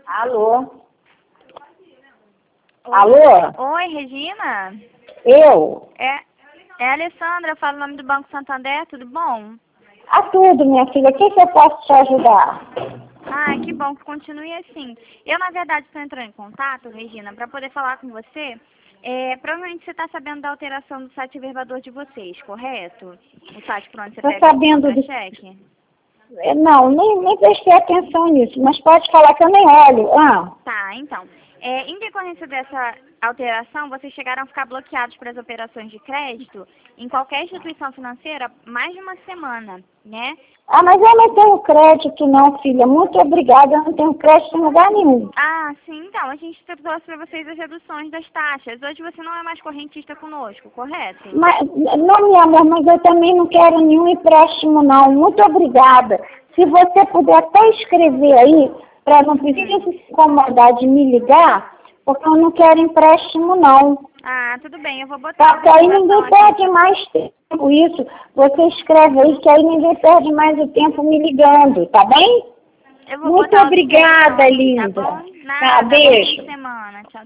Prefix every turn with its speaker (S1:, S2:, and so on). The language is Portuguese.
S1: Alô?
S2: Oi.
S1: Alô?
S2: Oi, Regina?
S1: Eu?
S2: É a Alessandra, eu falo o nome do Banco Santander, tudo bom?
S1: Tudo, minha filha. O que eu posso te ajudar?
S2: Ai, que bom que continue assim. Eu, na verdade, estou entrando em contato, Regina, para poder falar com você. Provavelmente você está sabendo da alteração do site verbador de vocês, correto? O site por onde você
S1: Tô
S2: pega o
S1: sabendo do...
S2: contra-cheque?
S1: Não, nem prestei atenção nisso, mas pode falar que eu nem olho.
S2: Tá, então. Em decorrência dessa alteração, vocês chegaram a ficar bloqueados para as operações de crédito em qualquer instituição financeira mais de uma semana, né?
S1: Mas eu não tenho crédito não, filha. Muito obrigada, eu não tenho crédito em lugar nenhum.
S2: Ah, sim, então, a gente trouxe para vocês as reduções das taxas. Hoje você não é mais correntista conosco, correto?
S1: Mas, não, meu amor, mas eu também não quero nenhum empréstimo não. Muito obrigada. Se você puder até escrever aí, para não precisar se incomodar de me ligar, porque eu não quero empréstimo não.
S2: Ah, tudo bem, eu vou botar
S1: Porque
S2: a
S1: aí ninguém
S2: observação aqui.
S1: perde mais tempo isso. Você escreve aí que aí ninguém perde mais o tempo me ligando, tá bem?
S2: Eu vou
S1: Muito
S2: botar a
S1: obrigada,
S2: observação aqui,
S1: linda.
S2: tá bom? Nada, bom fim
S1: Beijo.
S2: de semana. Tchau,